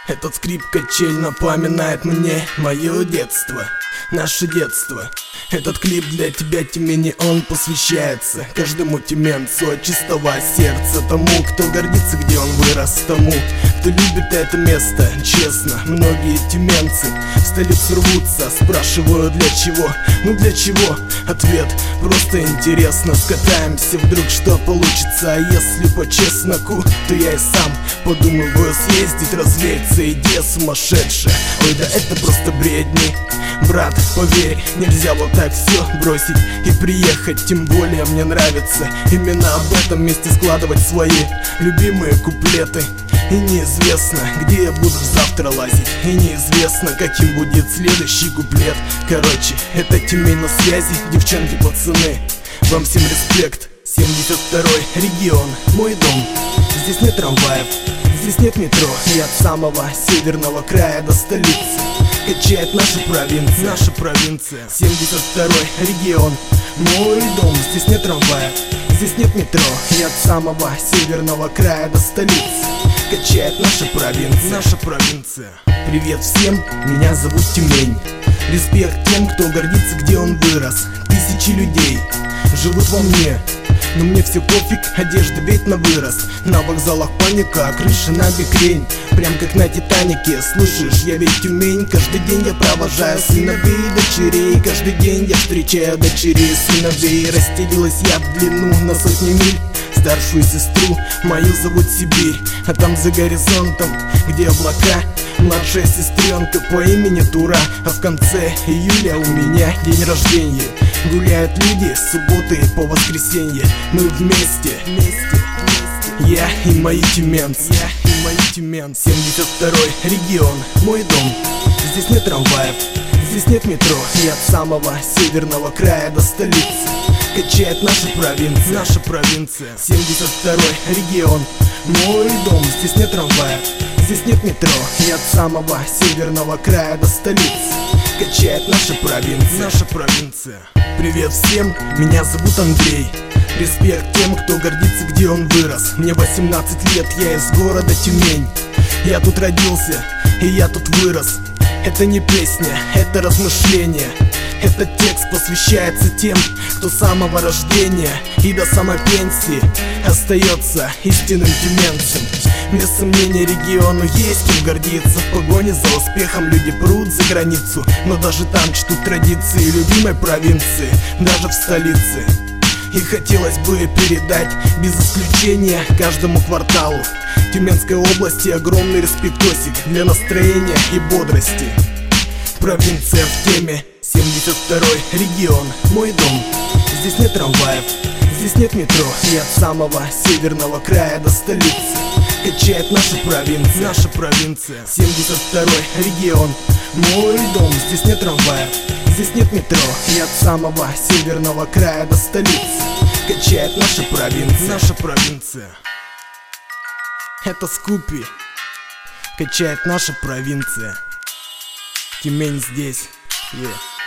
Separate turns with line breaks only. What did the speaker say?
Этот скрип-качель напоминает мне мое детство, наше детство. Этот клип для тебя, Тюмени, он посвящается каждому тюменцу от чистого сердца. Тому, кто гордится, где он вырос, тому, кто любит это место. Честно, многие тюменцы в столицу рвутся. Спрашиваю, для чего? Ну для чего? Ответ просто интересно. Скатаемся, вдруг что получится. А если по чесноку, то я и сам подумываю съездить, развеяться. Идея сумасшедшая, ой, да это просто бредни. Брат, поверь, нельзя вот так все бросить и приехать. Тем более мне нравится именно об этом месте складывать свои любимые куплеты. И неизвестно, где я буду завтра лазить, и неизвестно, каким будет следующий куплет. Короче, это Тюмень на связи, девчонки, пацаны, вам всем респект. 72-й регион, мой дом. Здесь нет трамваев, здесь нет метро, и от самого северного края до столицы качает наша провинция. 72-й регион, мой дом. Здесь нет трамваев, здесь нет метро, и от самого северного края до столицы качает наша провинция. Привет всем, меня зовут Тюмень. Респект тем, кто гордится, где он вырос. Тысячи людей живут во мне, но мне все пофиг, одежда ведь на вырос. На вокзалах паника, крыша на бекрень, прям как на Титанике. Слышишь, я ведь Тюмень. Каждый день я провожаю сыновей и дочерей. Каждый день я встречаю дочерей сыновей. Расстелилась я в длину на сотни миль. Старшую сестру мою зовут Сибирь, а там за горизонтом, где облака, младшая сестренка по имени Тура. А в конце июля у меня день рождения. Гуляют люди с субботы по воскресенье. Мы вместе, я и мои тюменцы. 72-й регион, мой дом. Здесь нет трамваев, здесь нет метро, и от самого северного края до столицы качает наша провинция. 72-й регион, мой дом. Здесь нет трамваев, здесь нет метро, и от самого северного края до столицы качает наша провинция. Привет всем, меня зовут Андрей. Респект тем, кто гордится, где он вырос. Мне 18 лет, я из города Тюмень. Я тут родился, и я тут вырос. Это не песня, это размышление. Этот текст посвящается тем, кто с самого рождения и до самой пенсии остается истинным тюменцем. Без сомнения, региону есть кем гордиться. В погоне за успехом люди прут за границу, но даже там чтут традиции любимой провинции, даже в столице. И хотелось бы передать без исключения каждому кварталу Тюменской области огромный респектосик для настроения и бодрости. Провинция в теме. 72-й регион, мой дом. Здесь нет трамваев, здесь нет метро, и от самого северного края до столицы качает наша провинция. 72-й регион, мой дом. Здесь нет трамваев, здесь нет метро, и от самого северного края до столицы качает наша провинция. Это Скупи, качает наша провинция. Тюмень здесь, yeah.